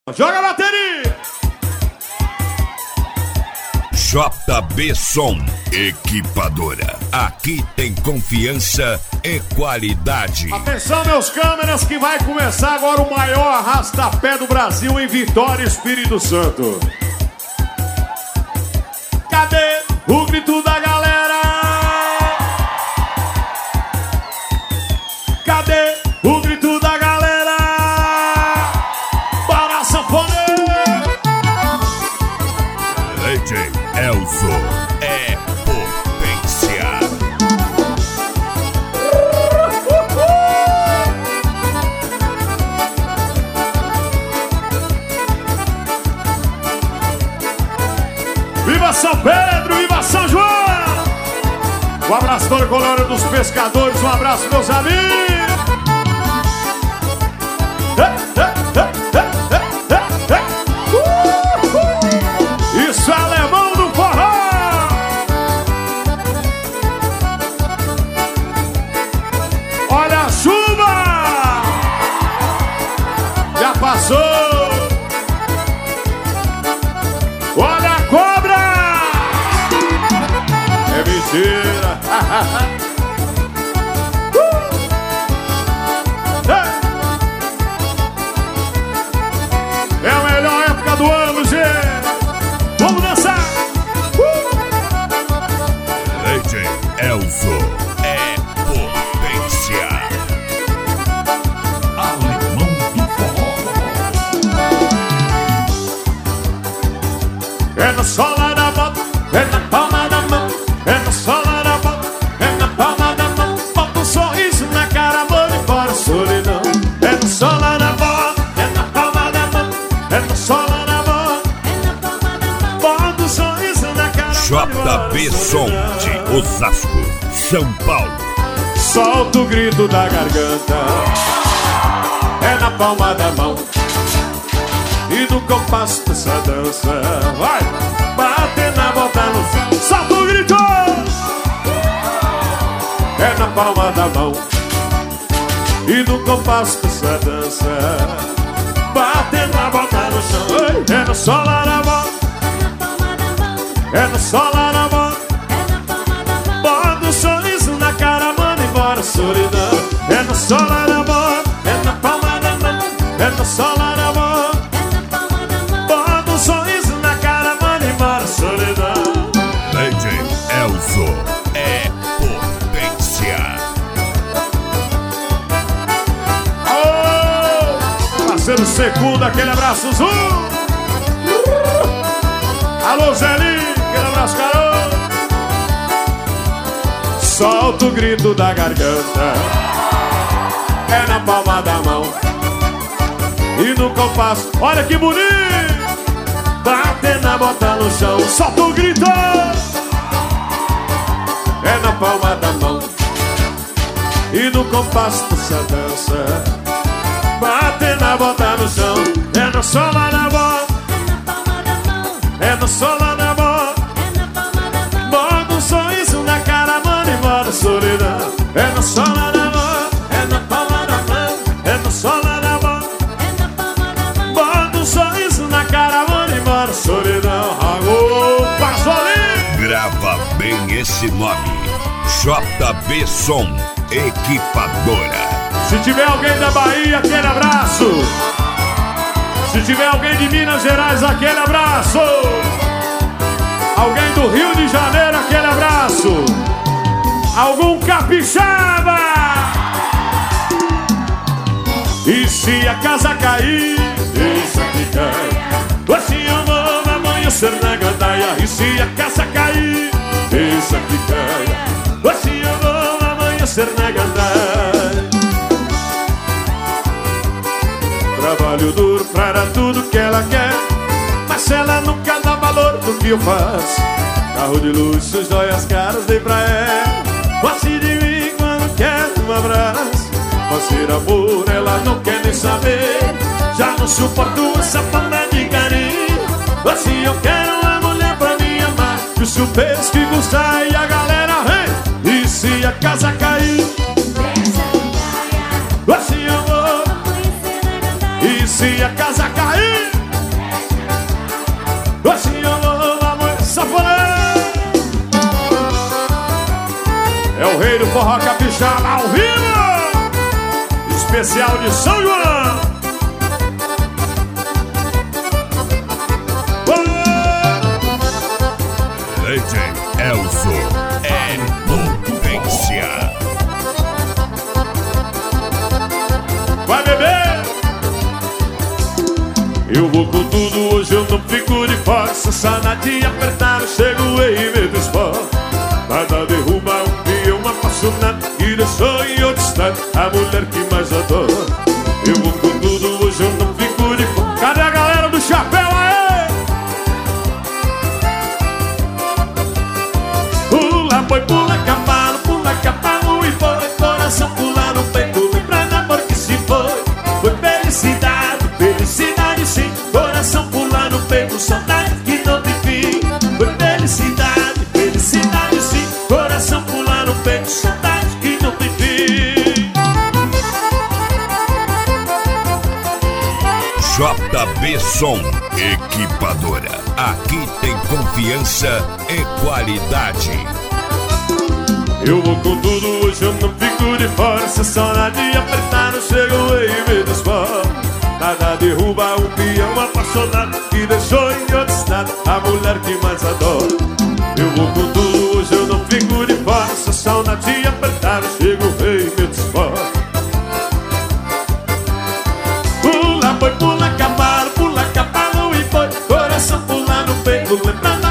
Joga a bateria! JB Som Equipadora. Aqui tem confiança e qualidade. Atenção, meus câmeras, que vai começar agora o maior arrasta-pé do Brasil em Vitória, Espírito Santo. Cadê o grito da galera? Cadê o grito da galera? Para a sanfoneira! DJ Elzo é potência. Viva São Pedro, viva São João! Um abraço para o Colônia dos Pescadores, um abraço, meus amigos! Isso é alemão do forró! Olha a chuva! Já passou! Olha a cobra! É mentira! É a melhor época do ano, gente! Vamos dançar! DJ Elzo é potência. Alemão do forró. É na sola da bota, é na palma da mão, é na sola da bota, é na palma da mão. Bota um sorriso na cara, vou embora a solidão. É na sola da bota, é na palma da mão, é na sola da bota, é na palma da mão. Bota um sorriso na cara, JB Som de Osasco, São Paulo. solta o grito da garganta, é na palma da mão e no compasso dessa dança. Vai, bater na bota no fim, solta o grito, é na palma da mão e no compasso dessa dança. Bater na bota no chão, é no solar da bota, é no solar da bota. Bota um sorriso na cara, manda embora a solidão. É na sola da bota, é na palma da mão, é na sola da bota. Bota um sorriso na cara, manda embora a solidão. DJ Elzo é potência. Ô, parceiro Segundo, aquele abraço azul. Alô, Zelinho, aquele abraço, garoto. Solta o grito da garganta, é na palma da mão e no compasso. Olha que bonito! Bater na bota no chão, solta o grito, é na palma da mão e no compasso dessa dança. Bater na bota no chão, é na sola da bota, é na sola da bota. Bota um sorriso na cara, manda embora a solidão. É na sola da mão, é na palma da mão, é na sola da mão. Bota um sorriso na cara, manda embora a solidão. Agô, Pasolinho! Grava bem esse nome. JB Som Equipadora. Se tiver alguém da Bahia, aquele abraço. Se tiver alguém de Minas Gerais, aquele abraço. Alguém do Rio de Janeiro, aquele abraço. Algum capixaba. E se a casa cair, deixa que cai. Assim eu vou amanhecer na gandaia. E se a casa cair, deixa que cai. Assim eu vou amanhecer na gandaia. Trabalho duro pra dar tudo que ela quer, mas ela nunca dá valor do que eu faço. Carro de luxo, joias caras, dei pra ela. Goste de mim quando quer um abraço. Fazer amor, ela não quer nem saber. Já não suporto essa falta de carinho. Assim eu quero uma mulher pra me amar. Que o chupeiro que gostar e a galera vem. E se a casa cair, assim eu vou. E se a casa cair, Capixaba ao vivo, especial de São João. DJ Elzo é potência. Vai beber! Eu vou com tudo, hoje eu não fico de fora. Se só na de apertar, eu chego e me desfogo. Nada derruba um peão apaixonado que deixou em outro estado a mulher que mais adoro. Eu vou com tudo, hoje eu não fico de fora. Cadê a galera do chapéu aí? Pula, boi, pula, cavalo e foi. Coração pula no peito, lembra do amor que se foi. Foi felicidade, felicidade sim. Coração pula no peito, saudade que não tem fim. Foi felicidade, felicidade sim. Coração pula no peito, saudade que não tem fim. JB Som Equipadora. Aqui tem confiança e qualidade. Eu vou com tudo, hoje eu não fico de fora. Se a saudade apertar, eu chego e me desfogo. Nada derruba um peão apaixonado que deixou em outro estado a mulher que mais adoro. Eu vou com tudo, hoje eu não fico de fora. Se a saudade apertar, eu chego e me desfogo. Pula, boi, pula, cavalo e foi. Coração pula no peito, lembrando